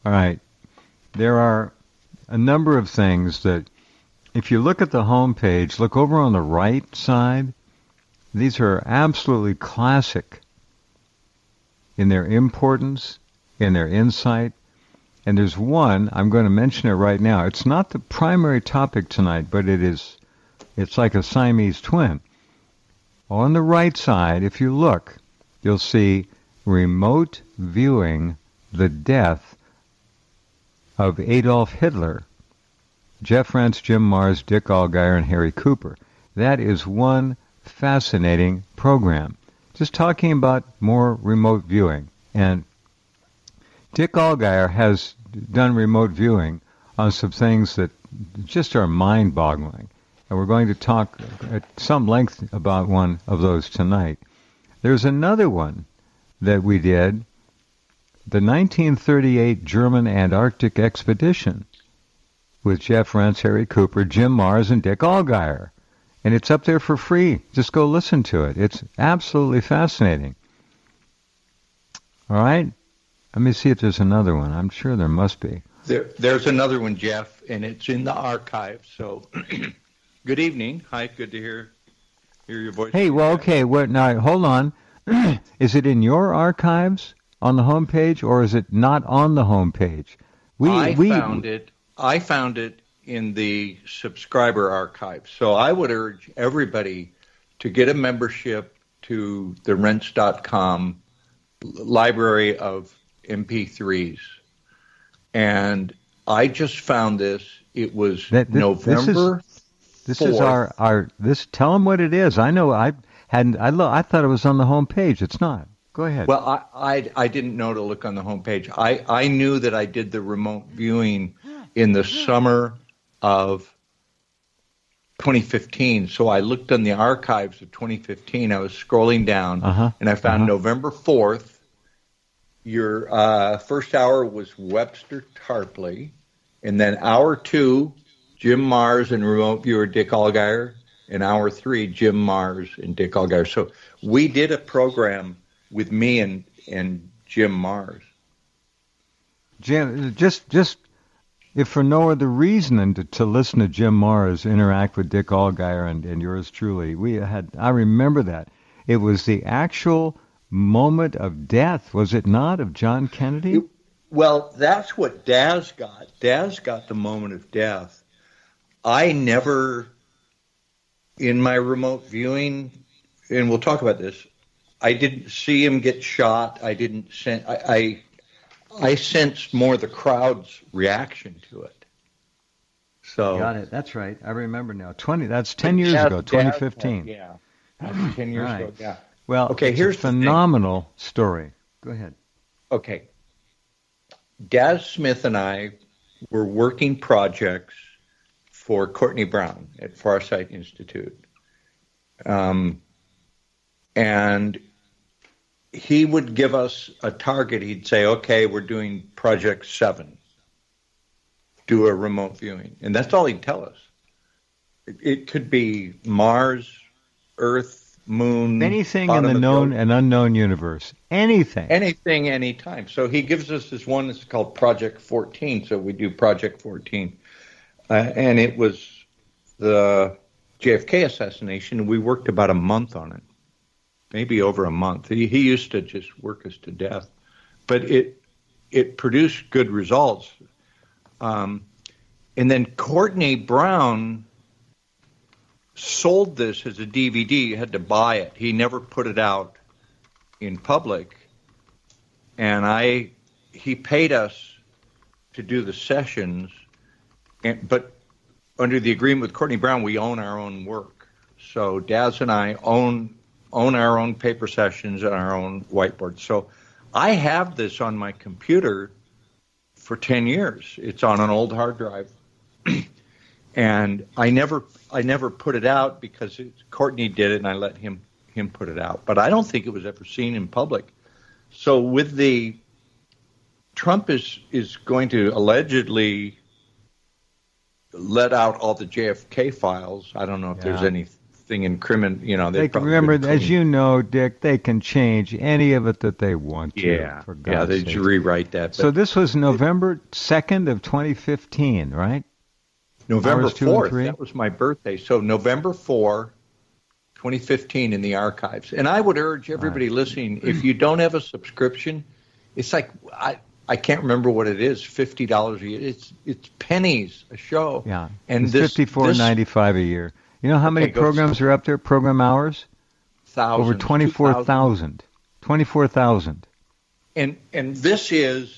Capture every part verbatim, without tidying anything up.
All right. There are a number of things that, if you look at the home page, look over on the right side. These are absolutely classic in their importance, in their insight. And there's one, I'm going to mention it right now. It's not the primary topic tonight, but it is, it's like a Siamese twin. On the right side, if you look, you'll see remote viewing the death of Adolf Hitler, Jeff Rense, Jim Marrs, Dick Allgaier, and Harry Cooper. That is one fascinating program. Just talking about more remote viewing. And Dick Allgaier has done remote viewing on some things that just are mind-boggling. And we're going to talk at some length about one of those tonight. There's another one that we did, the nineteen thirty-eight German Antarctic expedition with Jeff Rense, Harry Cooper, Jim Marrs, and Dick Allgaier. And it's up there for free. Just go listen to it. It's absolutely fascinating. All right? Let me see if there's another one. I'm sure there must be. There, there's another one, Jeff, and it's in the archive. So, good evening. Hi, good to hear hear your voice. Hey, well, okay. What, now, hold on. Is it in your archives on the homepage, or is it not on the homepage? We, I we, found it. I found it in the subscriber archive. So I would urge everybody to get a membership to the rense dot com library of M P threes. And I just found this. It was that, this, November. This is, this is our, our this. Tell them what it is. I know I hadn't. I lo- I thought it was on the homepage. It's not. Go ahead. Well, I, I I didn't know to look on the homepage. I I knew that I did the remote viewing in the summer of twenty fifteen. So I looked on the archives of twenty fifteen. I was scrolling down, uh-huh. and I found uh-huh. November fourth. Your uh, first hour was Webster Tarpley, and then hour two, Jim Marrs and remote viewer Dick Allgaier, and hour three, Jim Marrs and Dick Allgaier. So we did a program with me and, and Jim Marrs. Jim, just just if for no other reason than to, to listen to Jim Marrs interact with Dick Allgaier and, and yours truly, we had. I remember that it was the actual moment of death, was it not, of John Kennedy? It, well, that's what Daz got. Daz got the moment of death. I never, in my remote viewing, and we'll talk about this, I didn't see him get shot. I didn't sen- I, I, I sensed more the crowd's reaction to it. So got it. That's right. I remember now. Twenty. That's ten years Daz, ago. Twenty fifteen. Daz, yeah, that's ten years right. ago. Yeah. Well, okay, it's here's a phenomenal story. Go ahead. Okay. Daz Smith and I were working projects for Courtney Brown at Farsight Institute. Um, and he would give us a target. He'd say, okay, we're doing project seven. Do a remote viewing. And that's all he'd tell us. It, it could be Mars, Earth, Moon, anything in the known the and unknown universe. Anything. Anything, anytime. So he gives us this one that's called Project fourteen. So we do Project fourteen. Uh, and it was the J F K assassination. We worked about a month on it. Maybe over a month. He, he used to just work us to death. But it it produced good results. Um, and then Courtney Brown sold this as a D V D. You had to buy it. He never put it out in public. And I, he paid us to do the sessions, and, but under the agreement with Courtney Brown, we own our own work. So Daz and I own own our own paper sessions and our own whiteboard. So I have this on my computer for ten years. It's on an old hard drive. And I never, I never put it out because it, Courtney did it, and I let him him put it out. But I don't think it was ever seen in public. So with the Trump is is going to allegedly let out all the J F K files. I don't know if yeah. there's anything something incriminating. You know, they can remember, as you know, Dick, they can change any of it that they want to. Yeah, for God's yeah, they sake. just rewrite that. So this was November second of twenty fifteen, right? November Hours two and fourth. three? That was my birthday. So November fourth, twenty fifteen, in the archives. And I would urge everybody Right. listening, if you don't have a subscription, it's like I. I can't remember what it is, fifty dollars a year. It's it's pennies a show. Yeah, and it's this, fifty-four ninety-five a year. You know how many Okay, go programs are up there? Program hours? thousands, Over twenty-four thousand. twenty-four thousand. And and this is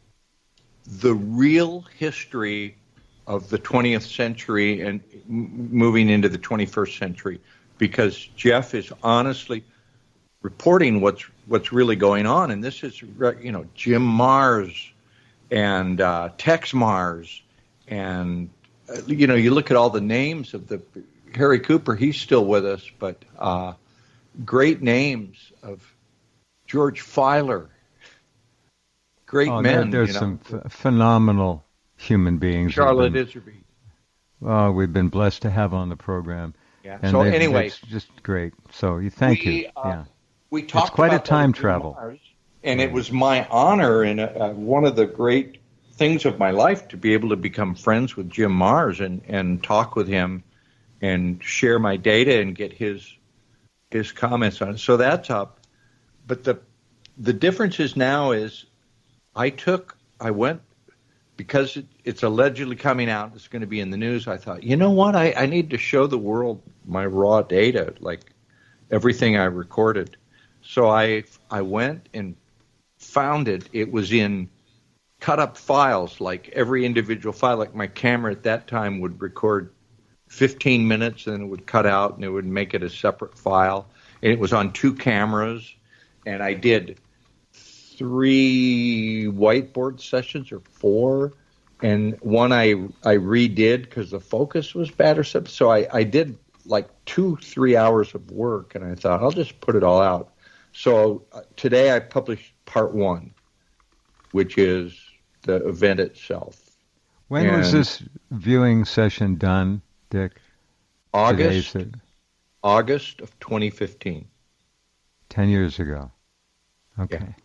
the real history of the twentieth century and m- moving into the twenty-first century, because Jeff is honestly reporting what's what's really going on. And this is, you know, Jim Mars and uh, Tex Mars, and uh, you know, you look at all the names of the Harry Cooper. He's still with us, but uh, great names of George Filer. Great Oh, men. there, there's you know. some ph- phenomenal human beings. that have Charlotte been- Iserby. Oh, we've been blessed to have on the program. Yeah. And So they've- anyway, it's just great. So you thank we, you. uh, Yeah. we talked quite a about time Jim travel. Mars, and it was my honor and uh, one of the great things of my life to be able to become friends with Jim Mars and, and talk with him and share my data and get his his comments on it. So that's up. But the the difference is now is I took I went because it, it's allegedly coming out. It's going to be in the news. I thought, you know what? I, I need to show the world my raw data, like everything I recorded. So I I went and found it. It was in cut up files, like every individual file. Like my camera at that time would record fifteen minutes, and then it would cut out, and it would make it a separate file. And it was on two cameras, and I did three whiteboard sessions or four, and one I I redid because the focus was bad or something. So I, I did like two, three hours of work, and I thought, I'll just put it all out. So uh, today I published part one, which is the event itself. When was And this viewing session done, Dick? August, Today's it- August of twenty fifteen. Ten years ago. Okay. Yeah.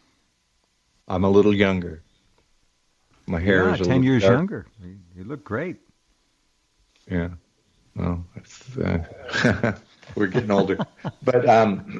I'm a little younger. My hair Yeah, is a ten little years dark. younger. You, you look great. Yeah. Well, it's, uh, we're getting older. But um,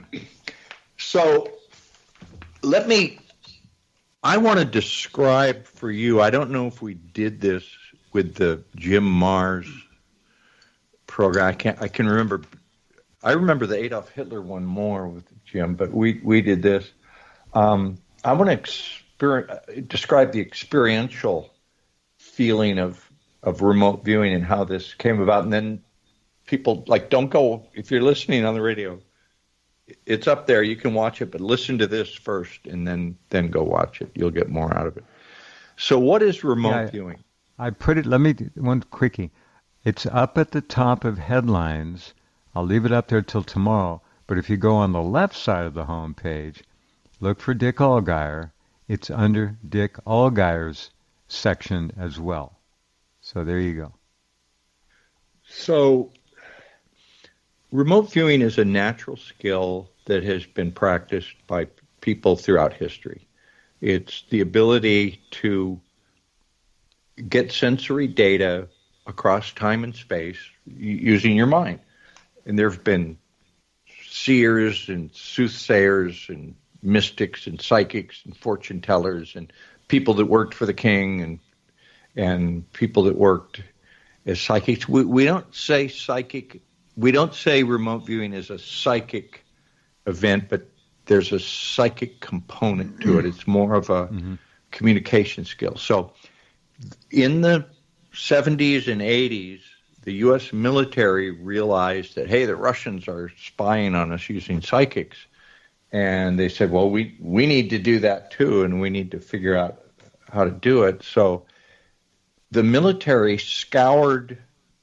so let me, I want to describe for you, I don't know if we did this with the Jim Mars program. I can't, I can remember, I remember the Adolf Hitler one more with Jim, but we, we did this. Um, I want to exper- describe the experiential feeling of, of remote viewing and how this came about. And then people, like, don't go, if you're listening on the radio, it's up there, you can watch it, but listen to this first and then, then go watch it. You'll get more out of it. So what is remote Yeah, I- viewing? I put it, let me, one quickie. It's up at the top of headlines. I'll leave it up there till tomorrow. But if you go on the left side of the home page, look for Dick Allgaier. It's under Dick Allgaier's section as well. So there you go. So remote viewing is a natural skill that has been practiced by people throughout history. It's the ability to get sensory data across time and space using your mind. And there have been seers and soothsayers and mystics and psychics and fortune tellers and people that worked for the king and and people that worked as psychics. We, we don't say psychic. We don't say remote viewing is a psychic event, but there's a psychic component to it. It's more of a mm-hmm. communication skill. So in the seventies and eighties, the U S military realized that, hey, the Russians are spying on us using psychics. And they said, well, we, we need to do that too, and we need to figure out how to do it. So the military scoured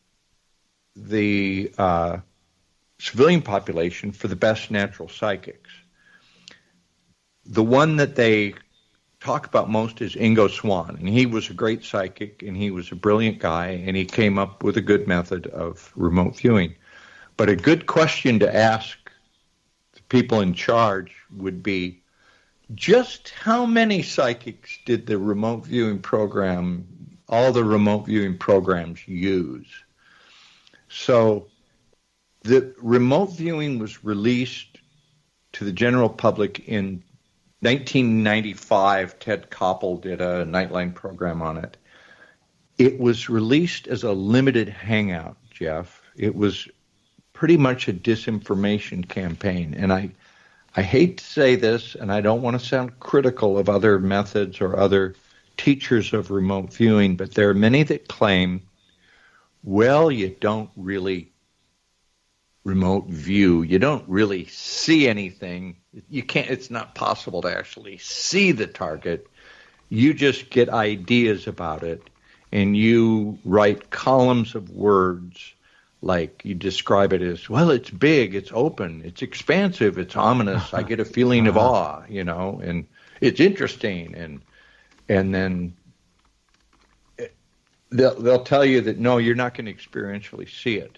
the uh, civilian population for the best natural psychics. The one that they talk about most is Ingo Swann, and he was a great psychic, and he was a brilliant guy, and he came up with a good method of remote viewing. But a good question to ask the people in charge would be, just how many psychics did the remote viewing program, all the remote viewing programs use? So the remote viewing was released to the general public in nineteen ninety-five. Ted Koppel did a Nightline program on it. It was released as a limited hangout, Jeff. It was pretty much a disinformation campaign. And I, I hate to say this, and I don't want to sound critical of other methods or other teachers of remote viewing, but there are many that claim, well, you don't really remote view. You don't really see anything. You can't, it's not possible to actually see the target. You just get ideas about it, and you write columns of words, like you describe it as, well, it's big, it's open, it's expansive, it's ominous. I get a feeling of awe, you know, and it's interesting. And and then they'll, they'll tell you that, no, you're not going to experientially see it.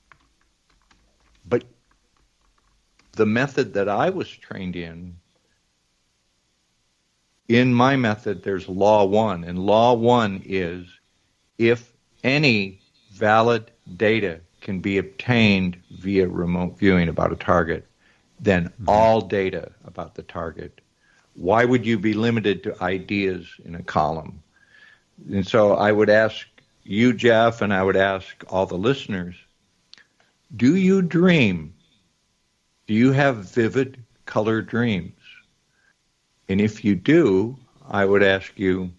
But the method that I was trained in, in my method, there's law one. And law one is, if any valid data can be obtained via remote viewing about a target, then mm-hmm. all data about the target. Why would you be limited to ideas in a column? And so I would ask you, Jeff, and I would ask all the listeners, do you dream? Do you have vivid color dreams? And if you do, I would ask you,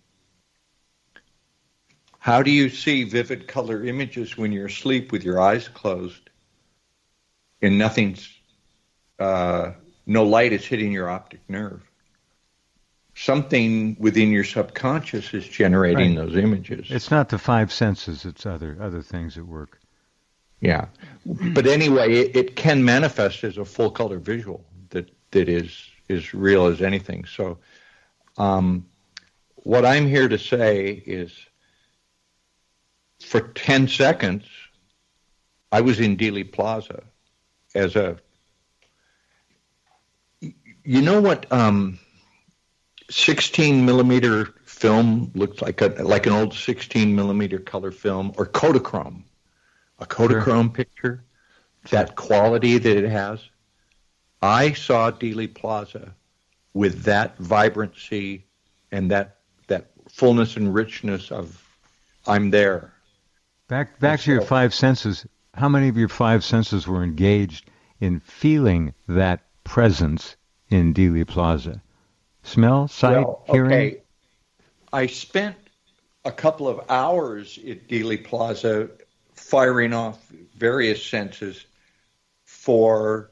how do you see vivid color images when you're asleep with your eyes closed and nothing's, uh, no light is hitting your optic nerve? Something within your subconscious is generating right. those images. It's not the five senses, it's other other things at work. Yeah. But anyway, it, it can manifest as a full color visual that, that is, is real as anything. So um, what I'm here to say is, for ten seconds, I was in Dealey Plaza as a, you know what um, sixteen millimeter film looks like, a, like an old sixteen millimeter color film, or Kodachrome, a Kodachrome sure. picture, that quality that it has. I saw Dealey Plaza with that vibrancy and that that fullness and richness of, I'm there. Back back to your five senses. How many of your five senses were engaged in feeling that presence in Dealey Plaza? Smell, sight, well, hearing? Okay. I spent a couple of hours at Dealey Plaza firing off various senses. For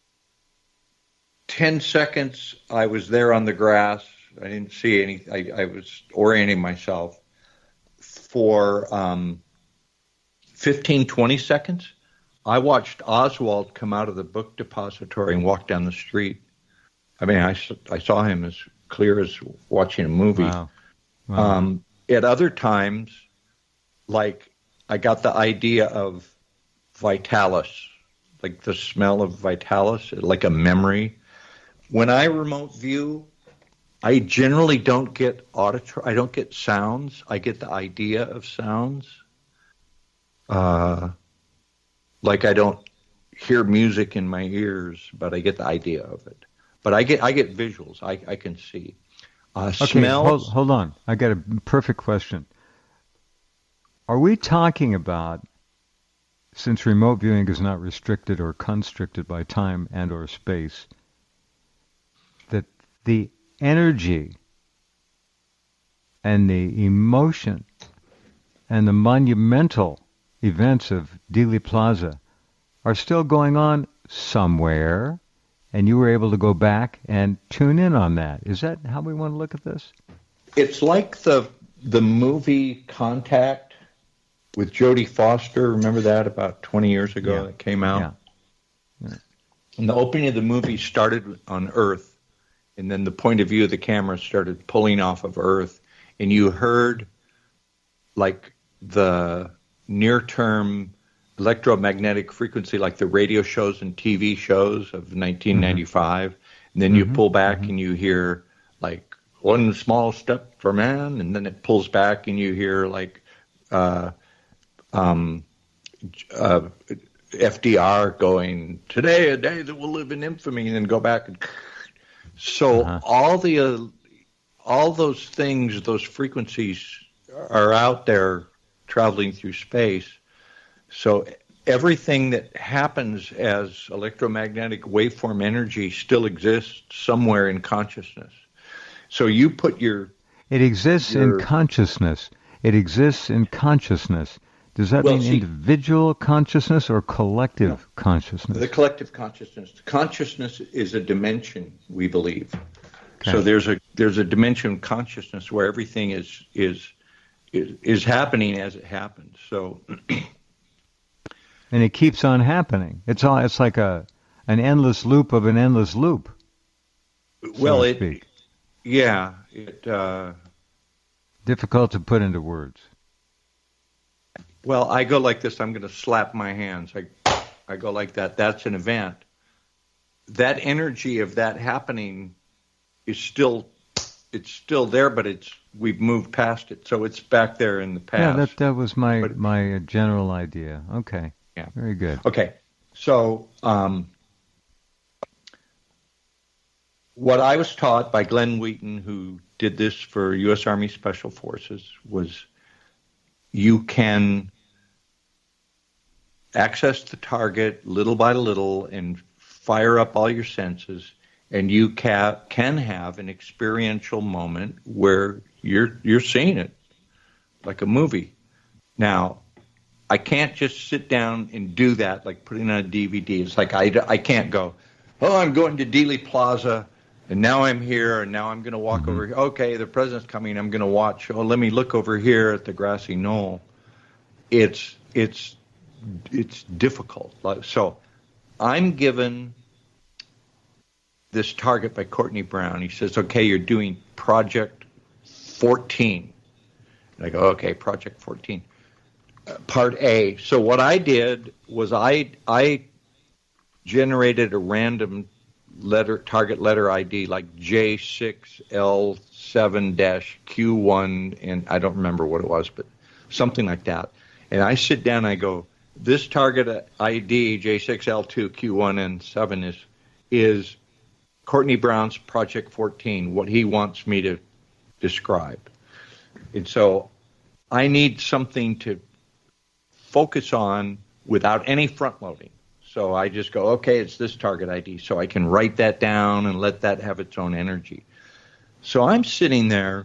ten seconds, I was there on the grass. I didn't see any. I, I was orienting myself. For um, fifteen, twenty seconds, I watched Oswald come out of the book depository and walk down the street. I mean, I, I saw him as clear as watching a movie. Wow. Wow. Um, at other times, like, I got the idea of Vitalis, like the smell of Vitalis, like a memory. When I remote view, I generally don't get auditory, I don't get sounds. I get the idea of sounds. Uh, like I don't hear music in my ears, but I get the idea of it. But I get I get visuals. I, I can see. Uh, okay, smells. Hold, hold on. I got a perfect question. Are we talking about, since remote viewing is not restricted or constricted by time and or space, that the energy and the emotion and the monumental events of Dealey Plaza are still going on somewhere, and you were able to go back and tune in on that? Is that how we want to look at this? It's like the the movie Contact with Jodie Foster. Remember that, about twenty years ago yeah. that came out? Yeah. Yeah. And the opening of the movie started on Earth, and then the point of view of the camera started pulling off of Earth, and you heard like the near-term electromagnetic frequency, like the radio shows and T V shows of nineteen ninety-five. Mm-hmm. And then you mm-hmm. pull back mm-hmm. and you hear like one small step for man, and then it pulls back and you hear like uh, um, uh, F D R going, "Today a day that will live in infamy," and then go back and so uh-huh. all the uh, all those things, those frequencies are out there traveling through space. So everything that happens as electromagnetic waveform energy still exists somewhere in consciousness. So you put your... It exists your, in consciousness. It exists in consciousness. Does that well, mean see, individual consciousness or collective no, consciousness? The collective consciousness. Consciousness is a dimension, we believe. Okay. So there's a there's a dimension of consciousness where everything is is is, is happening as it happens. So... And it keeps on happening. It's all. It's like a an endless loop of an endless loop. So well, it, speak. yeah, it. Uh, Difficult to put into words. Well, I go like this. I'm going to slap my hands. I, I go like that. That's an event. That energy of that happening is still, it's still there, but it's we've moved past it, so it's back there in the past. Yeah, that that was my but, my general idea. Okay. Yeah. Very good. Okay. So um, what I was taught by Glenn Wheaton, who did this for U S Army Special Forces, was you can access the target little by little and fire up all your senses, and you ca- can have an experiential moment where you're you're seeing it like a movie. Now, I can't just sit down and do that like putting on a D V D. It's like I, I can't go, oh, I'm going to Dealey Plaza, and now I'm here, and now I'm going to walk mm-hmm. over here. Okay, the president's coming. I'm going to watch. Oh, let me look over here at the grassy knoll. It's it's it's difficult. So I'm given this target by Courtney Brown. He says, okay, you're doing Project fourteen. And I go, okay, Project fourteen. Part A. So what I did was I I generated a random letter target letter I D like J six L seven Q one, and I don't remember what it was, but something like that. And I sit down and I go, this target I D J six L two Q one and seven is is Courtney Brown's Project fourteen, what he wants me to describe. And so I need something to focus on without any front loading. So I just go, okay, it's this target I D. So I can write that down and let that have its own energy. So I'm sitting there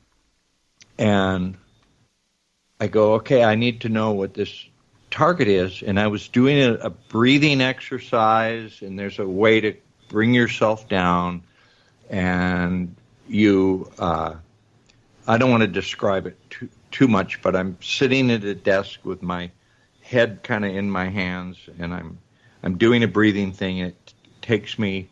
and I go, okay, I need to know what this target is. And I was doing a, a breathing exercise, and there's a way to bring yourself down, and you, uh, I don't want to describe it too, too much, but I'm sitting at a desk with my head kind of in my hands, and I'm I'm doing a breathing thing. It takes me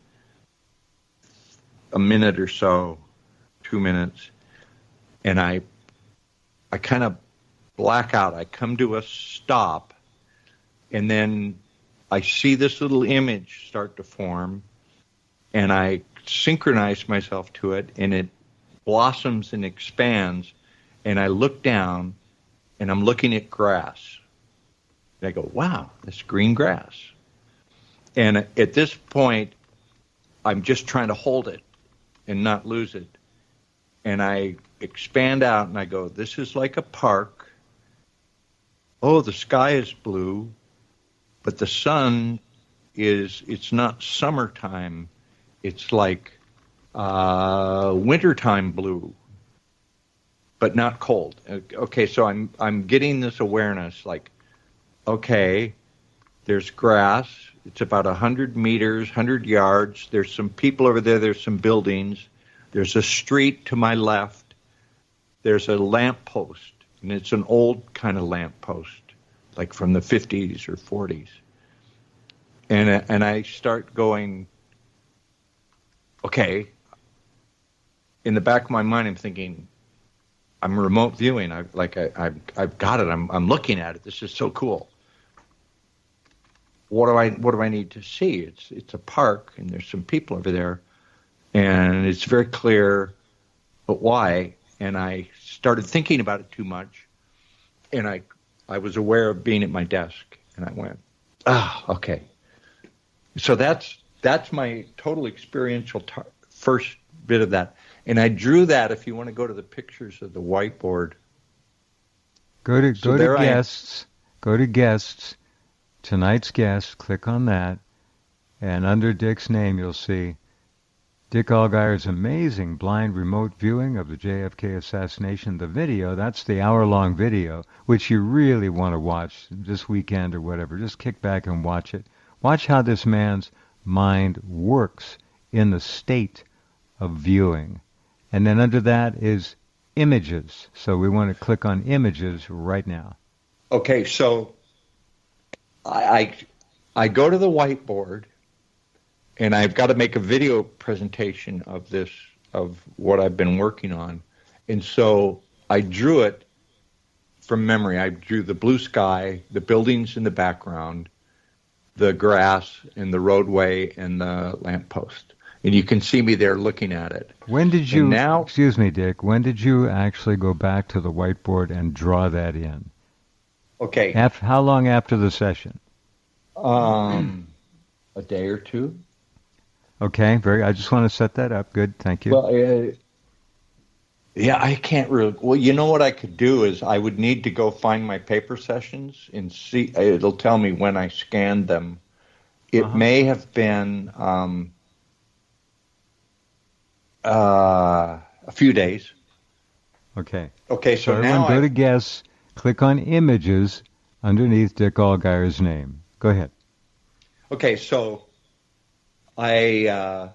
a minute or so, two minutes, and I I kind of black out. I come to a stop, and then I see this little image start to form, and I synchronize myself to it, and it blossoms and expands. And I look down, and I'm looking at grass. And I go, wow, that's green grass. And at this point, I'm just trying to hold it and not lose it. And I expand out, and I go, this is like a park. Oh, the sky is blue, but the sun is, it's not summertime. It's like uh, wintertime blue, but not cold. Okay, so I'm I'm getting this awareness, like, okay, there's grass. It's about one hundred meters, one hundred yards. There's some people over there. There's some buildings. There's a street to my left. There's a lamp post, and it's an old kind of lamp post, like from the fifties or forties. And and I start going, okay. In the back of my mind, I'm thinking, I'm remote viewing. I like I, I've I've got it. I'm I'm looking at it. This is so cool. what do I what do I need to see? It's it's a park, and there's some people over there, and it's very clear, but why? And I started thinking about it too much, and I I was aware of being at my desk, and I went, ah, okay. So that's that's my total experiential tar- first bit of that, and I drew that. If you want to go to the pictures of the whiteboard, go to so go to there I am. guests, go to guests, tonight's guest. Click on that, and under Dick's name, you'll see Dick Allgire's amazing blind remote viewing of the J F K assassination. The video, that's the hour-long video, which you really want to watch this weekend or whatever. Just kick back and watch it. Watch how this man's mind works in the state of viewing. And then under that is images. So we want to click on images right now. Okay, so I I, I go to the whiteboard, and I've got to make a video presentation of this, of what I've been working on. And so I drew it from memory. I drew the blue sky, the buildings in the background, the grass and the roadway and the lamppost. And you can see me there looking at it. When did you, And now, excuse me, Dick, when did you actually go back to the whiteboard and draw that in? okay, After, how long after the session? um, a day or two. Okay, very. I just want to set that up. Good, thank you. Well, uh, yeah, I can't really. Well, you know what I could do is I would need to go find my paper sessions and see. It'll tell me when I scanned them. It Uh-huh. may have been um, uh, a few days. Okay. Okay, so, So now everyone go I, to guests, click on images underneath Dick Allgire's name. Go ahead. okay, so I uh,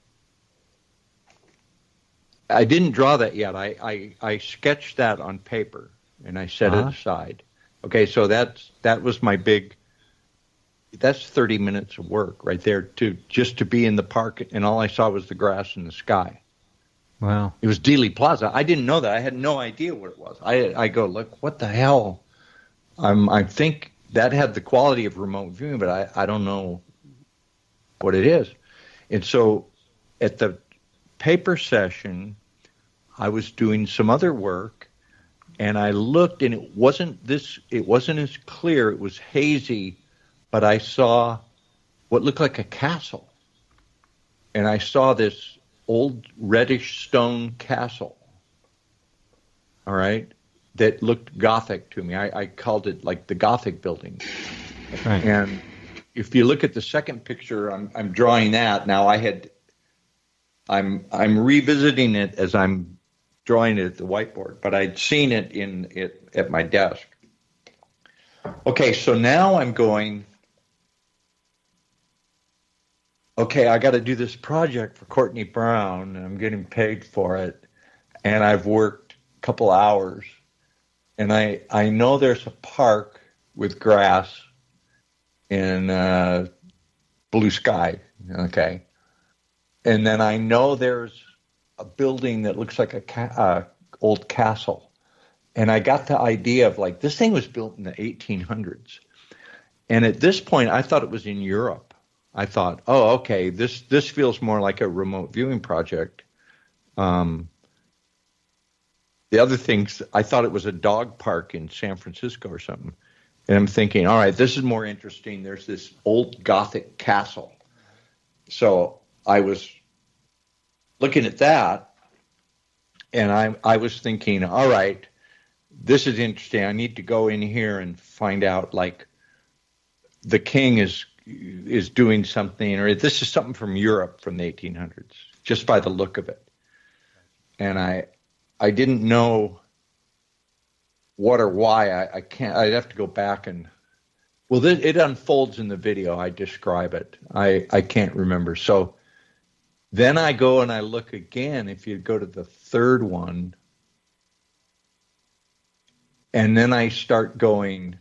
I didn't draw that yet. I, I, I sketched that on paper and I set Uh-huh. it aside. Okay, so that's that was my big. That's thirty minutes of work right there to just to be in the park, and all I saw was the grass and the sky. Wow. It was Dealey Plaza. I didn't know that. I had no idea what it was. I I go, look, what the hell? I'm I think that had the quality of remote viewing, but I, I don't know what it is. And so at the paper session, I was doing some other work, and I looked, and it wasn't this. It wasn't as clear. It was hazy, but I saw what looked like a castle, and I saw this old reddish stone castle. All right, that looked Gothic to me. I, I called it like the Gothic building. Right. And if you look at the second picture, I'm I'm drawing that now. I had I'm I'm revisiting it as I'm drawing it at the whiteboard, but I'd seen it in it at my desk. Okay, so now I'm going. Okay, I got to do this project for Courtney Brown, and I'm getting paid for it, and I've worked a couple hours, and I I know there's a park with grass and uh, blue sky, okay, and then I know there's a building that looks like a ca- uh, old castle, and I got the idea of like this thing was built in the eighteen hundreds, and at this point I thought it was in Europe. I thought, oh, okay, this this feels more like a remote viewing project. Um, the other things, I thought it was a dog park in San Francisco or something. And I'm thinking, all right, this is more interesting. There's this old Gothic castle. So I was looking at that, and I I was thinking, all right, this is interesting. I need to go in here and find out, like, the king is is doing something, or this is something from Europe from the eighteen hundreds, just by the look of it. And I I didn't know what or why. I, I can't. I'd have to go back and. Well, this, it unfolds in the video. I describe it. I I can't remember. So then I go and I look again. If you go to the third one, and then I start going.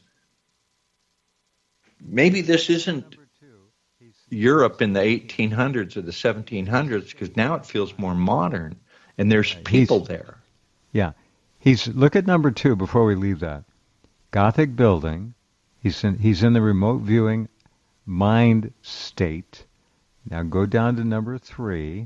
Maybe this isn't Europe in the eighteen hundreds or the seventeen hundreds, because now it feels more modern, and there's people He's, there. Yeah. He's look at number two before we leave that. Gothic building. He's in, he's in the remote viewing mind state. Now go down to number three.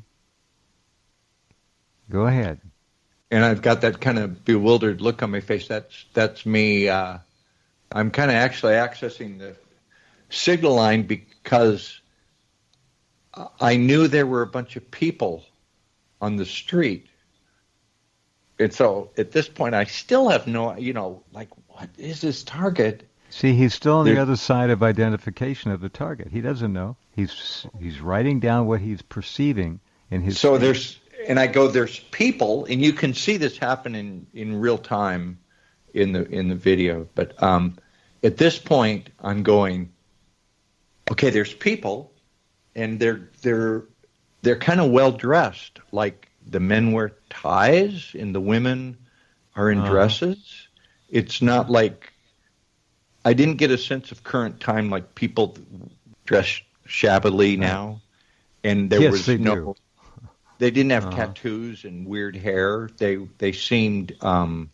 Go ahead. And I've got that kind of bewildered look on my face. That's that's me. Uh, I'm kind of actually accessing the signal line because I knew there were a bunch of people on the street. And so at this point, I still have no, you know, like, what is this target? See, he's still on There- the other side of identification of the target. He doesn't know. He's he's writing down what he's perceiving in his. So state. there's, and I go, there's people, and you can see this happen in, in real time in the in the video. But um, at this point, I'm going, okay, there's people, and they're they're they're kind of well dressed. Like the men wear ties, and the women are in Uh-huh. dresses. It's not like I didn't get a sense of current time, like people dress shabbily now, and there Yes, was they no. do. They didn't have Uh-huh. tattoos and weird hair. They they seemed um,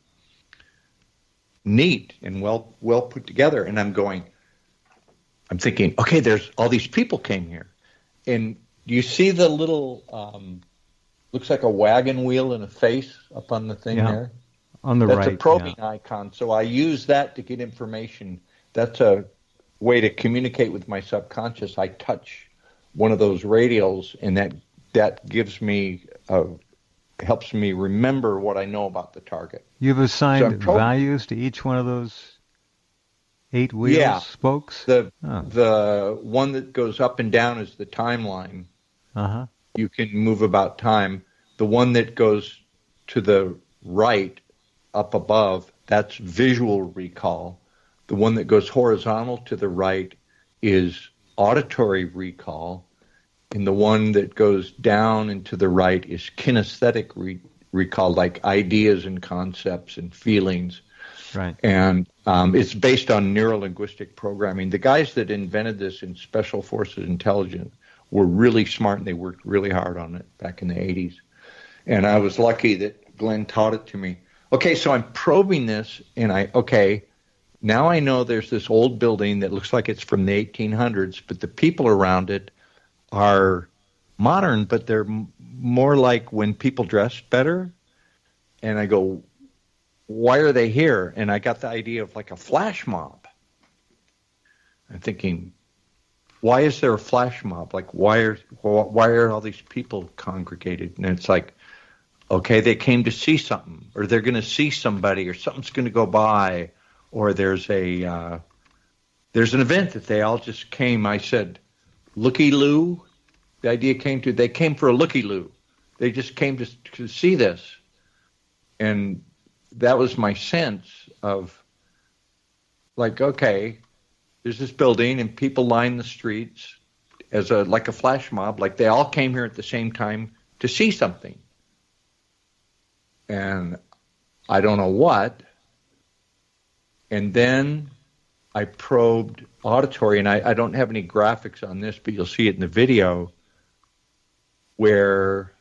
neat and well well put together. And I'm going, I'm thinking, okay, there's all these people came here, and you see the little um, looks like a wagon wheel and a face up on the thing Yeah. there. on the That's right. a probing yeah. icon. So I use that to get information. That's a way to communicate with my subconscious. I touch one of those radials, and that that gives me uh, helps me remember what I know about the target. You've So assigned I'm pro- values to each one of those eight wheels, Yeah. spokes. The Oh. the one that goes up and down is the timeline. Uh huh. You can move about time. The one that goes to the right, up above, that's visual recall. The one that goes horizontal to the right is auditory recall. And the one that goes down and to the right is kinesthetic re- recall, like ideas and concepts and feelings. Right. And um, it's based on neuro-linguistic programming. The guys that invented this in Special Forces Intelligence were really smart, and they worked really hard on it back in the eighties. And I was lucky that Glenn taught it to me. Okay, so I'm probing this, and I, okay, now I know there's this old building that looks like it's from the eighteen hundreds, but the people around it are modern, but they're m- more like when people dress better. And I go, why are they here? And I got the idea of like a flash mob. I'm thinking, why is there a flash mob? Like, why are why are all these people congregated? And it's like, okay, they came to see something, or they're going to see somebody, or something's going to go by, or there's a uh, there's an event that they all just came. I said, looky-loo. The idea came to, they came for a looky-loo. They just came to, to see this. And that was my sense of, like, okay, there's this building and people line the streets as a like a flash mob, like they all came here at the same time to see something. And I don't know what. And then I probed auditory, and I, I don't have any graphics on this, but you'll see it in the video, where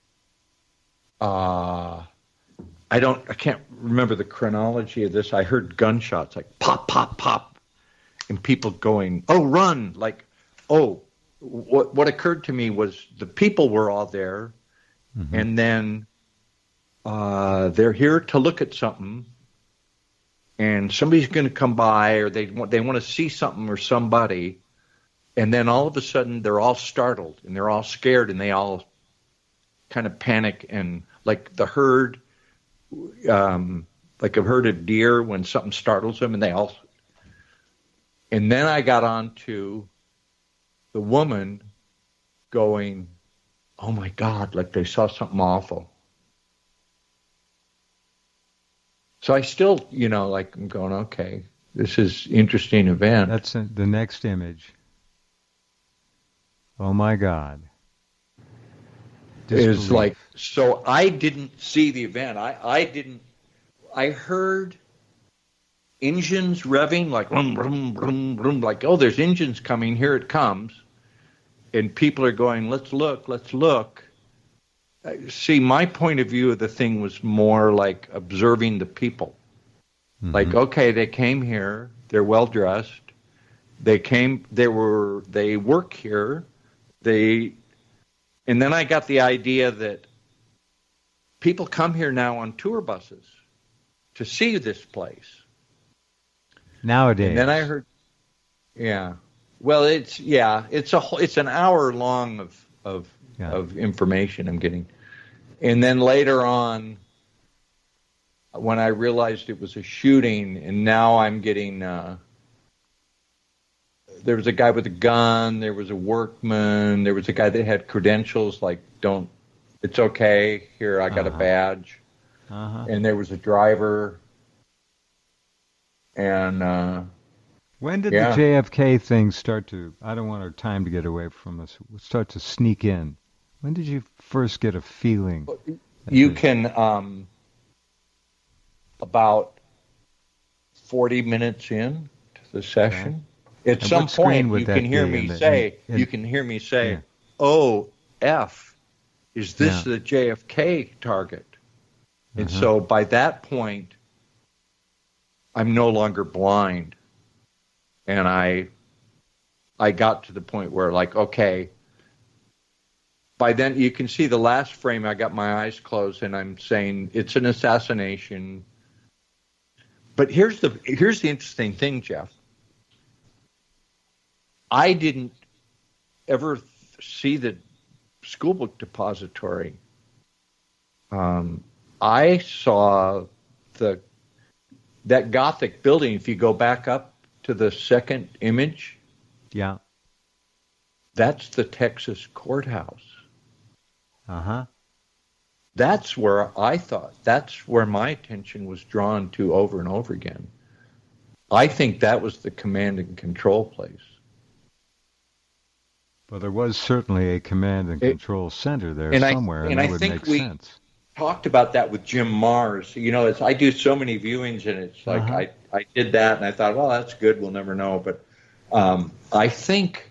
uh, I don't, I can't remember the chronology of this. I heard gunshots, like pop, pop, pop, and people going, oh, run, like, oh, what what occurred to me was the people were all there, mm-hmm. and then uh, they're here to look at something, and somebody's going to come by, or they want they want to see something or somebody, and then all of a sudden they're all startled and they're all scared and they all kind of panic, and like the herd, um, like a herd of deer when something startles them, and they all. And then I got on to the woman going, oh my God, like they saw something awful. So I still, you know, like I'm going, okay, this is interesting event. That's the next image. Oh my God. Is Disbelief. like, so I didn't see the event. I, I didn't, I heard engines revving, like, vroom, vroom, vroom, vroom, like, oh, there's engines coming, here it comes. And people are going, let's look, let's look. See, my point of view of the thing was more like observing the people. Mm-hmm. Like, okay, they came here, they're well-dressed, They came. They were. They work here. They, and then I got the idea that people come here now on tour buses to see this place. Nowadays. And then I heard, yeah. Well, it's yeah. It's a. It's an hour long of of yeah. of information I'm getting, and then later on, when I realized it was a shooting, and now I'm getting. Uh, There was a guy with a gun. There was a workman. There was a guy that had credentials like, don't, it's okay. Here, I got uh-huh. a badge. Uh-huh. And there was a driver. And, uh, when did yeah. the J F K thing start to, I don't want our time to get away from us, start to sneak in? When did you first get a feeling? You can, um, about forty minutes in to the session. Okay. At and some point, you can hear me the, say, in, in, you can hear me say, yeah. "Oh, F, is this yeah. the J F K target?" Uh-huh. And so by that point, I'm no longer blind, and I, I got to the point where, like, okay. By then, you can see the last frame. I got my eyes closed, and I'm saying it's an assassination. But here's the here's the interesting thing, Jeff. I didn't ever th- see the school book depository. Um, I saw the that Gothic building. If you go back up to the second image, yeah, that's the Texas courthouse. Uh huh. That's where I thought. That's where my attention was drawn to over and over again. I think that was the command and control place. Well, there was certainly a command and control it, center there somewhere, I, and, and that I would think make we sense. Talked about that with Jim Mars. You know, it's, I do so many viewings, and it's like uh-huh. I, I did that, and I thought, well, that's good. We'll never know. But um, I think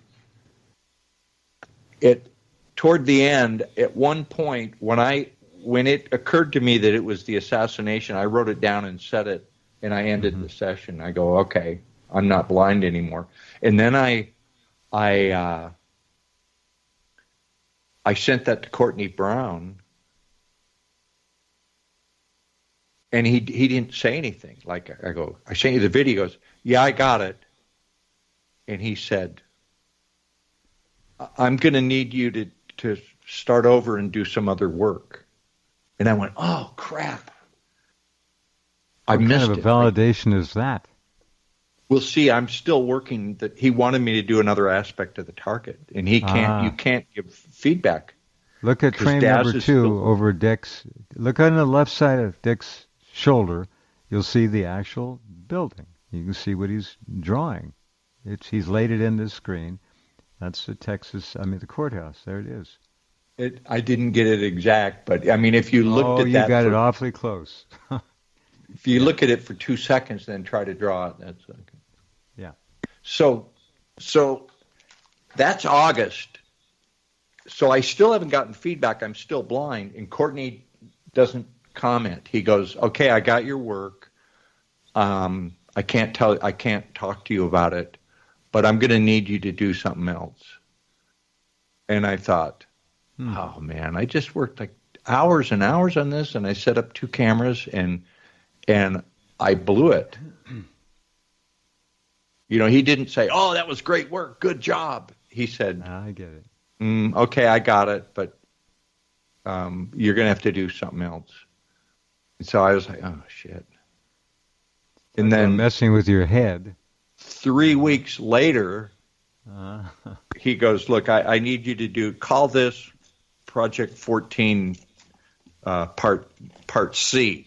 it toward the end, at one point, when I when it occurred to me that it was the assassination, I wrote it down and said it, and I ended mm-hmm. the session. I go, okay, I'm not blind anymore. And then I, I. Uh, I sent that to Courtney Brown, and he he didn't say anything. Like, I go, I sent you the video. He goes, yeah, I got it. And he said, I'm going to need you to, to start over and do some other work. And I went, oh, crap. I what missed it. What kind of a validation is that? We'll see. I'm still working. That he wanted me to do another aspect of the target, and he can't. Ah. You can't give feedback. Look at frame Daz number two still, over Dick's. Look on the left side of Dick's shoulder. You'll see the actual building. You can see what he's drawing. It's he's laid it in this screen. That's the Texas. I mean the courthouse. There it is. It. I didn't get it exact, but I mean, if you looked oh, at you that, you got for, it awfully close. If you look at it for two seconds, then try to draw it. That's okay. Yeah. So, so that's August. So I still haven't gotten feedback. I'm still blind, and Courtney doesn't comment. He goes, "Okay, I got your work. Um, I can't tell. I can't talk to you about it, but I'm going to need you to do something else." And I thought, hmm. "Oh man, I just worked like hours and hours on this, and I set up two cameras, and and I blew it." You know, he didn't say, "Oh, that was great work, good job." He said, I get it. Mm, okay, I got it, but um, you're going to have to do something else. And so I was like, oh, shit. And like then messing with your head. Three weeks later, uh. he goes, look, I, I need you to do, call this Project fourteen uh, part part C.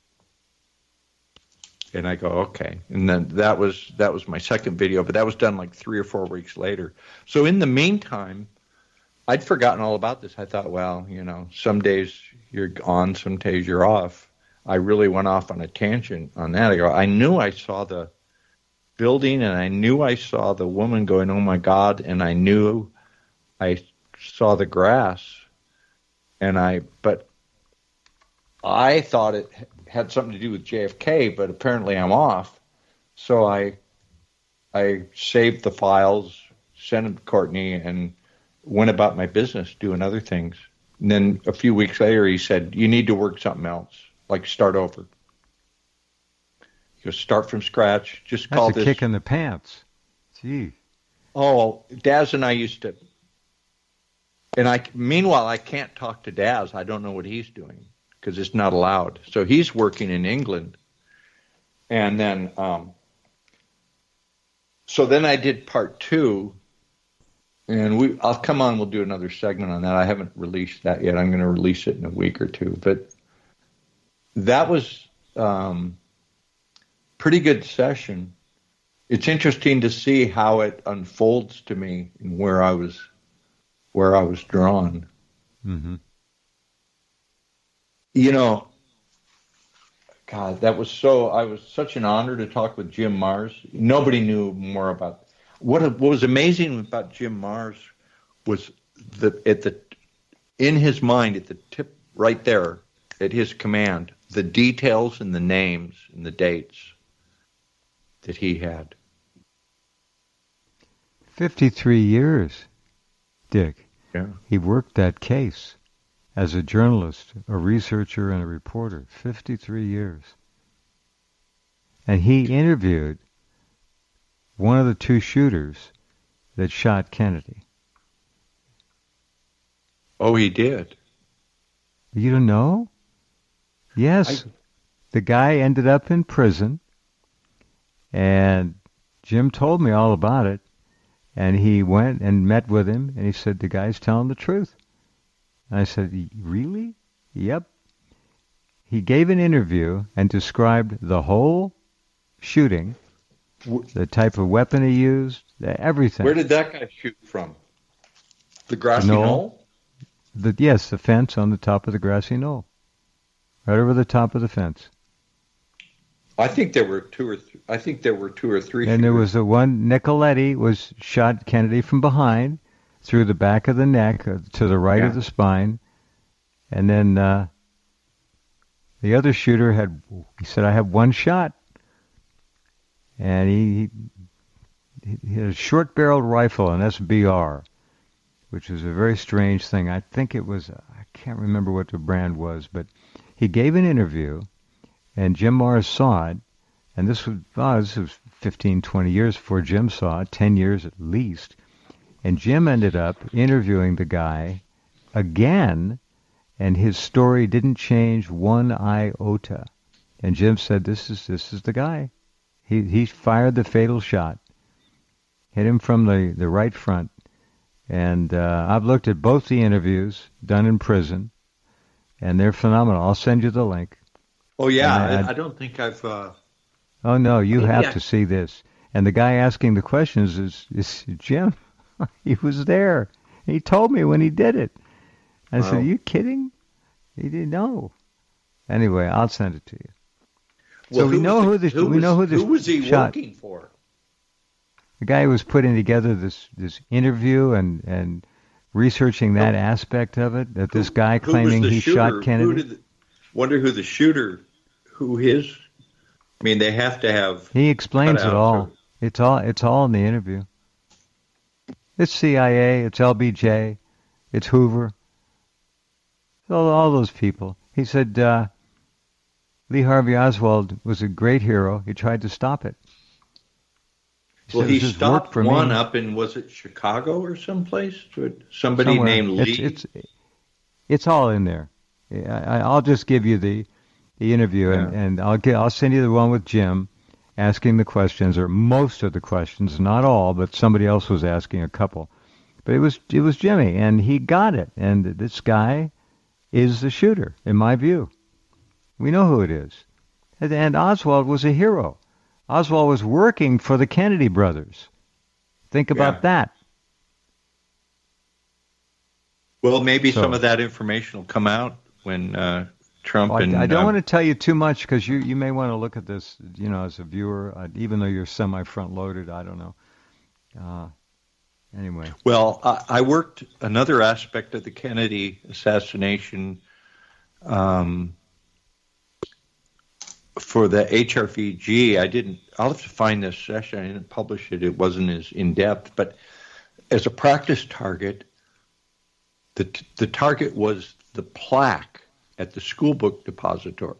And I go, okay. And then that was that was my second video, but that was done like three or four weeks later. So in the meantime, I'd forgotten all about this. I thought, well, you know, some days you're on, some days you're off. I really went off on a tangent on that. I go, I knew I saw the building, and I knew I saw the woman going, oh my God, and I knew I saw the grass, and I, but I thought it had something to do with J F K, but apparently I'm off. So I, I saved the files, sent them to Courtney, and went about my business doing other things. And then a few weeks later, he said, you need to work something else, like start over. He goes, start from scratch. Just call That's a this. kick in the pants. Gee. Oh, Daz and I used to. And I, meanwhile, I can't talk to Daz. I don't know what he's doing because it's not allowed. So he's working in England. And then, um, so then I did part two. And we, I'll come on, we'll do another segment on that. I haven't released that yet. I'm going to release it in a week or two. But that was um, pretty good session. It's interesting to see how it unfolds to me and where I was, where I was drawn. Mm-hmm. You know, God, that was so, I was such an honor to talk with Jim Marrs. Nobody knew more about What, what was amazing about Jim Marrs was that at the in his mind, at the tip right there, at his command, the details and the names and the dates that he had. fifty-three years, Dick. Yeah. He worked that case as a journalist, a researcher, and a reporter. fifty-three years. And he interviewed one of the two shooters that shot Kennedy. Oh, he did? You don't know? Yes. I... The guy ended up in prison, and Jim told me all about it, and he went and met with him, and he said, the guy's telling the truth. And I said, really? Yep. He gave an interview and described the whole shooting, the type of weapon he used, everything. Where did that guy shoot from? The grassy knoll? knoll? The, yes, the fence on the top of the grassy knoll. Right over the top of the fence. I think there were two or th- I think there were two or three. And shooters. There was the one, Nicoletti was shot Kennedy from behind, through the back of the neck, uh, to the right yeah. of the spine. And then uh, the other shooter had, he said, I have one shot. And he, he, he had a short-barreled rifle, an S B R, which was a very strange thing. I think it was, I can't remember what the brand was, but he gave an interview, and Jim Marrs saw it, and this was, oh, this was fifteen, twenty years before Jim saw it, ten years at least, and Jim ended up interviewing the guy again, and his story didn't change one iota. And Jim said, this is this is the guy. He he fired the fatal shot, hit him from the, the right front. And uh, I've looked at both the interviews done in prison, and they're phenomenal. I'll send you the link. Oh, yeah. I, I don't think I've... Uh... Oh, no, you Maybe have I... to see this. And the guy asking the questions is, is Jim. He was there. He told me when he did it. I wow. said, are you kidding? He didn't know. Anyway, I'll send it to you. Well, so we know the, who the who we was, know who the who was he shot. working for? The guy who was putting together this, this interview and, and researching that oh. aspect of it, that this guy who, claiming who he shooter? shot Kennedy. Who did the, wonder who the shooter, who his, I mean, they have to have. He explains it all. Or, it's all. It's all in the interview. It's C I A, it's L B J, it's Hoover, all, all those people. He said uh, Lee Harvey Oswald was a great hero. He tried to stop it. He well, he stopped for one me. up in, was it Chicago or someplace? Somebody Somewhere. named Lee? It's, it's, it's all in there. I, I'll just give you the, the interview, yeah. and, and I'll, get, I'll send you the one with Jim asking the questions, or most of the questions, not all, but somebody else was asking a couple. But it was it was Jimmy, and he got it. And this guy is the shooter, in my view. We know who it is. And, and Oswald was a hero. Oswald was working for the Kennedy brothers. Think about yeah. that. Well, maybe so, some of that information will come out when uh, Trump well, and... I, I don't uh, want to tell you too much because you, you may want to look at this, you know, as a viewer, uh, even though you're semi-front-loaded, I don't know. Uh, anyway. Well, I, I worked another aspect of the Kennedy assassination. Um, for the H R V G, I didn't. I'll have to find this session. I didn't publish it. It wasn't as in depth, but as a practice target, the the target was the plaque at the school book depository.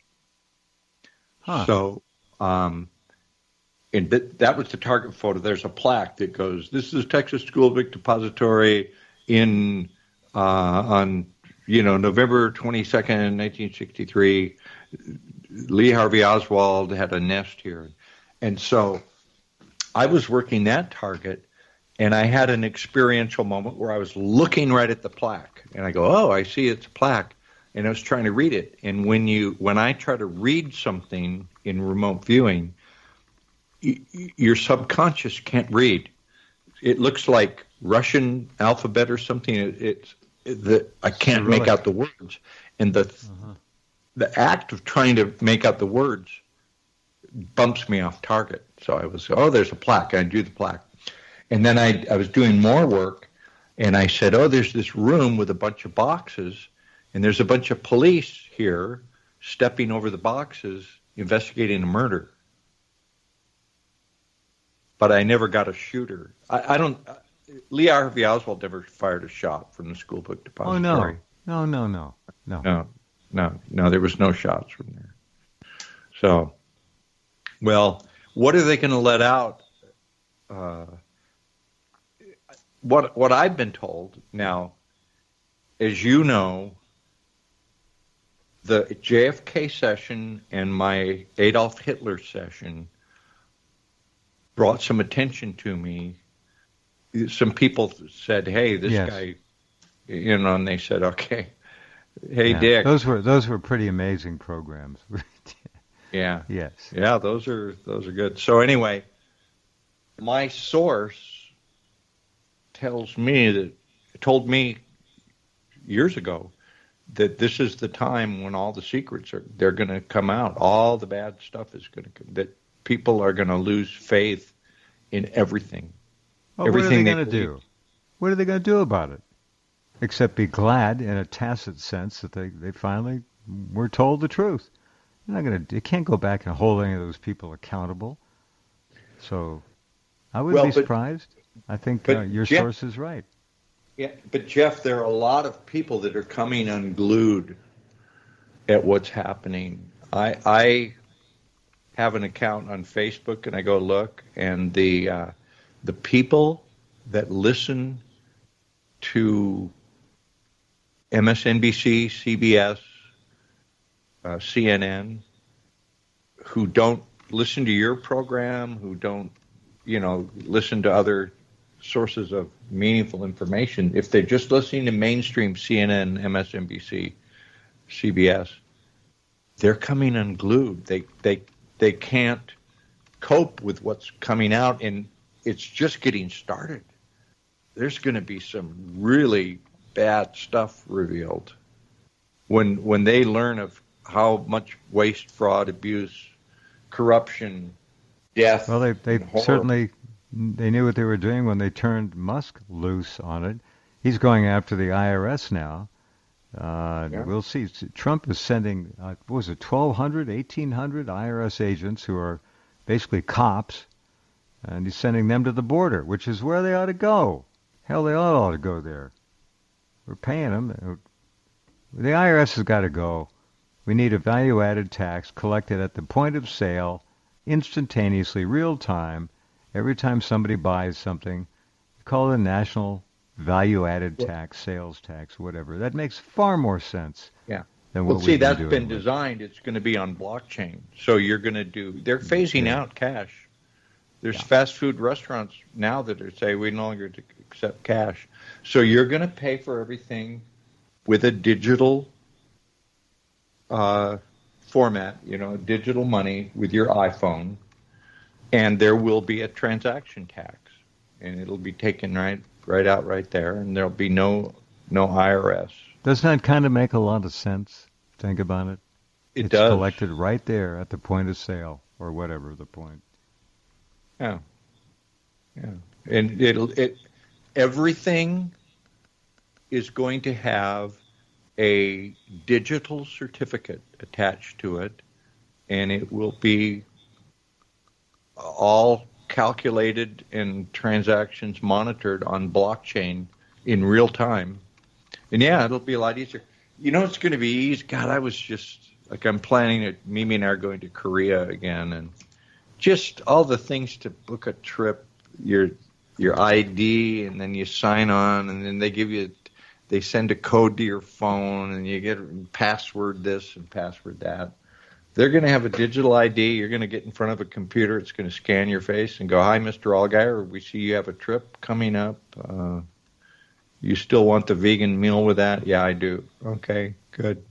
Huh. So, um, and that, that was the target photo. There's a plaque that goes, "This is Texas School Book Depository in uh, on you know November twenty-second, nineteen sixty-three. Lee Harvey Oswald had a nest here," and so I was working that target. And I had an experiential moment where I was looking right at the plaque, and I go, "Oh, I see it's a plaque," and I was trying to read it. And when you, when I try to read something in remote viewing, y- your subconscious can't read. It looks like Russian alphabet or something. It, it's it, the I can't Cyrillic. make out the words, and the Uh-huh. the act of trying to make out the words bumps me off target. So I was, "Oh, there's a plaque." I do the plaque. And then I, I was doing more work, and I said, "Oh, there's this room with a bunch of boxes, and there's a bunch of police here stepping over the boxes, investigating a murder." But I never got a shooter. I, I don't. Uh, Lee Harvey Oswald never fired a shot from the school book Oh, depository. no. No, no, no. No. No, no, no. There was no shots from there. So, well, what are they going to let out? Uh, What what I've been told now, as you know, the J F K session and my Adolf Hitler session brought some attention to me. Some people said, "Hey, this Yes. guy," you know, and they said, "Okay, hey, Yeah. Dick." Those were those were pretty amazing programs. Yeah, Yes. yeah, those are those are good. So anyway, my source tells me that told me years ago that this is the time when all the secrets are they're going to come out. All the bad stuff is going to come. That people are going to lose faith in everything. Well, Everything what they are they going to believe. do? What are they going to do about it? Except be glad in a tacit sense that they, they finally were told the truth. They're not going to. You can't go back and hold any of those people accountable. So I wouldn't Well, be but- surprised. I think but uh, your Jeff- source is right. Yeah, but Jeff, there are a lot of people that are coming unglued at what's happening. I I have an account on Facebook, and I go look, and the uh, the people that listen to M S N B C, C B S, uh, C N N, who don't listen to your program, who don't, you know, listen to other sources of meaningful information, if they're just listening to mainstream C N N, M S N B C, C B S, they're coming unglued. They they they can't cope with what's coming out, and it's just getting started. There's going to be some really bad stuff revealed when when they learn of how much waste, fraud, abuse, corruption, death. Well, they they and horror. certainly they knew what they were doing when they turned Musk loose on it. He's going after the I R S now. Uh, Yeah. We'll see. Trump is sending, uh, what was it, twelve hundred, eighteen hundred I R S agents who are basically cops, and he's sending them to the border, which is where they ought to go. Hell, they all ought to go there. We're paying them. The I R S has got to go. We need a value-added tax collected at the point of sale, instantaneously, real time. Every time somebody buys something, call it a national value-added tax, sales tax, whatever. That makes far more sense. Yeah. Than what Well, see, we've been that's doing been with- designed. It's going to be on blockchain. So you're going to do. They're phasing Yeah. out cash. There's Yeah. fast food restaurants now that are say we no longer accept cash. So you're going to pay for everything with a digital uh, format. You know, digital money with your iPhone, and there will be a transaction tax, and it'll be taken right right out right there, and there'll be no no I R S. Doesn't that kind of make a lot of sense? Think about it. It it's does. collected right there at the point of sale, or whatever the point. Yeah, yeah, and it'll it everything is going to have a digital certificate attached to it and it will be all calculated and transactions monitored on blockchain in real time. And yeah, it'll be a lot easier. You know, it's going to be easy. God, I was just, like, I'm planning it. Mimi and I are going to Korea again, and just all the things to book a trip, your your I D, and then you sign on, and then they give you, they send a code to your phone, and you get password this and password that. They're going to have a digital I D. You're going to get in front of a computer. It's going to scan your face and go, "Hi, Mister Allgaier. We see you have a trip coming up. Uh, you still want the vegan meal with that?" "Yeah, I do." "Okay, good."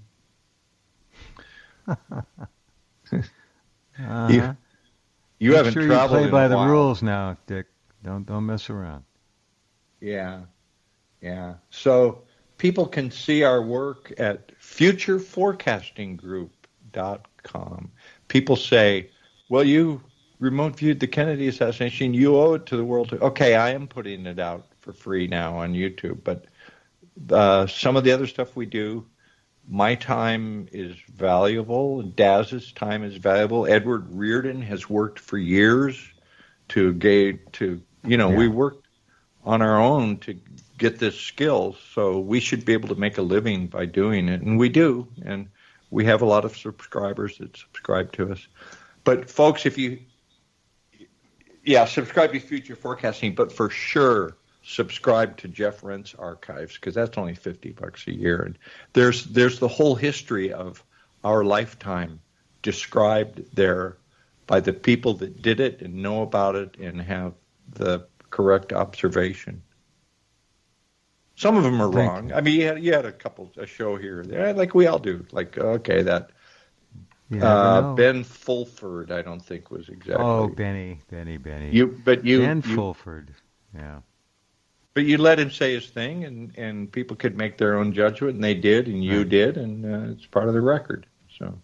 uh-huh. You, you Make haven't sure traveled you play in by a the while. rules now, Dick. Don't don't mess around. Yeah, yeah. So people can see our work at future forecasting group dot com. People say, "Well, you remote viewed the Kennedy assassination. You owe it to the world." Okay, I am putting it out for free now on YouTube, but uh, some of the other stuff we do, my time is valuable. Daz's time is valuable. Edward Reardon has worked for years to get to, you know, Yeah. we worked on our own to get this skill, so we should be able to make a living by doing it, and we do, and we have a lot of subscribers that subscribe to us. But folks, if you, yeah, subscribe to Future Forecasting, but for sure subscribe to Jeff Rent's archives, because that's only fifty bucks a year, and there's there's the whole history of our lifetime described there by the people that did it and know about it and have the correct observation. Some of them are Thank wrong. you. I mean, you had, you had a couple, a show here or there, like we all do. Like, okay, that You never uh, know. Ben Fulford, I don't think was exactly. Oh, Benny, Benny, Benny. You, but you, Ben you Fulford. Yeah. but you let him say his thing, and, and people could make their own judgment, and they did, and you Right. did, and uh, it's part of the record. So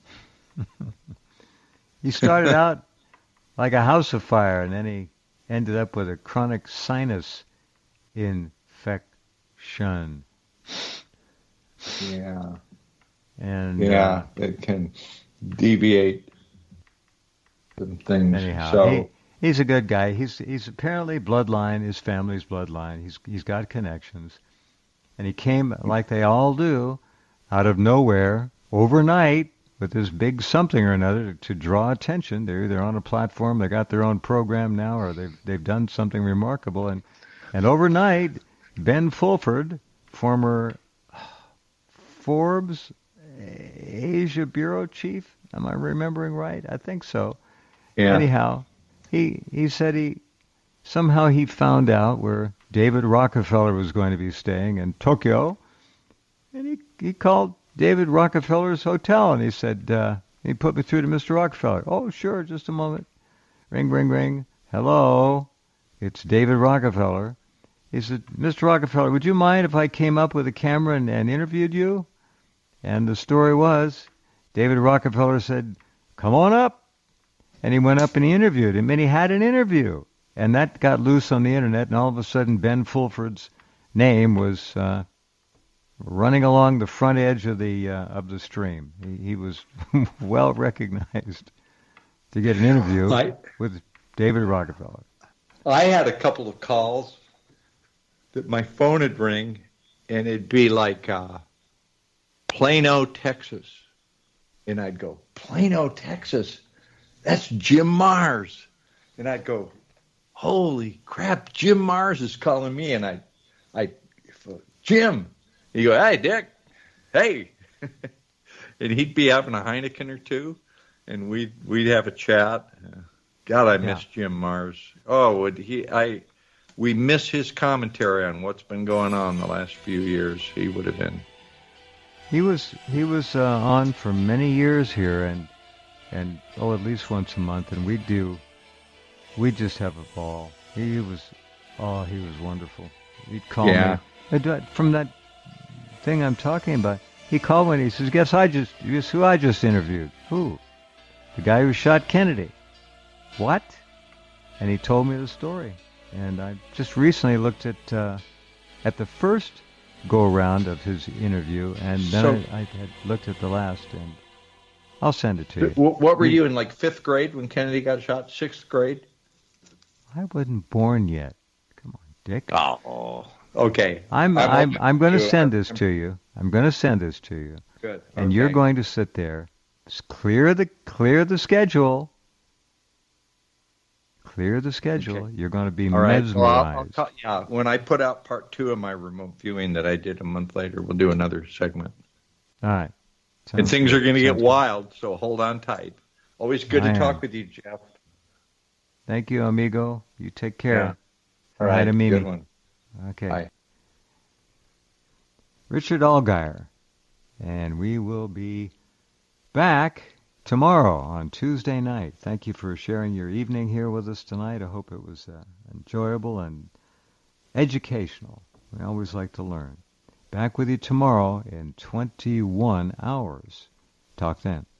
He started out like a house of fire, and then he ended up with a chronic sinus infection. yeah, And yeah, it can deviate some things. uh, anyhow, so he, he's a good guy. He's he's apparently bloodline, his family's bloodline. He's he's got connections, and he came like they all do, out of nowhere overnight with this big something or another to, to draw attention. They're either on a platform, they got their own program now, or they've they've done something remarkable. And and overnight, Ben Fulford, former Forbes Asia bureau chief, am I remembering right? I think so. yeah, Anyhow, he he said he somehow he found out where David Rockefeller was going to be staying in Tokyo, and he he called David Rockefeller's hotel, and he said uh, he put me through to Mister Rockefeller. Oh, sure, just a moment. Ring, ring, ring. Hello, it's David Rockefeller. He said, Mister Rockefeller, would you mind if I came up with a camera and, and interviewed you? And the story was, David Rockefeller said, come on up. And he went up and he interviewed him, and he had an interview. And that got loose on the internet, and all of a sudden Ben Fulford's name was uh, running along the front edge of the uh, of the stream. He, he was well recognized to get an interview I, with David Rockefeller. I had a couple of calls that my phone would ring, and it'd be like uh, Plano, Texas. And I'd go, Plano, Texas? That's Jim Mars. And I'd go, holy crap, Jim Mars is calling me. And I, I, Jim. He'd go, hey, Dick. Hey. And he'd be having a Heineken or two, and we'd, we'd have a chat. God, I miss Yeah. Jim Mars. Oh, would he, I, we miss his commentary on what's been going on the last few years. He would have been. He was he was uh, on for many years here, and and oh, at least once a month, and we do we just have a ball. He was oh, he was wonderful. He'd call Yeah. me Uh, do- from that thing I'm talking about. He called me and he says, "Guess I just guess who I just interviewed? Who? The guy who shot Kennedy." What? And he told me the story, and I just recently looked at uh, at the first go around of his interview, and then So- I, I had looked at the last, and I'll send it to you. What what were you in, like, fifth grade when Kennedy got shot? Sixth grade? I wasn't born yet. Come on, Dick. Oh, okay. I'm I'm I'm open I'm going to to- send this I'm- to you. I'm going to send this to you, Good. and you're Okay. going to sit there, s- clear the clear the schedule, clear the schedule. Okay. You're going to be All right. Well, I'll, I'll mesmerized. call, yeah. When I put out part two of my remote viewing that I did a month later, we'll do another segment. All right. And Sounds things good. are going to get Sounds good. wild, so hold on tight. Always good I to talk am. with you, Jeff. Thank you, amigo. You take care. Yeah. All Hi right. to Mimi. Good one. Okay. Bye. Richard Allgaier. And we will be back tomorrow on Tuesday night. Thank you for sharing your evening here with us tonight. I hope it was uh, enjoyable and educational. We always like to learn. Back with you tomorrow in twenty-one hours. Talk then.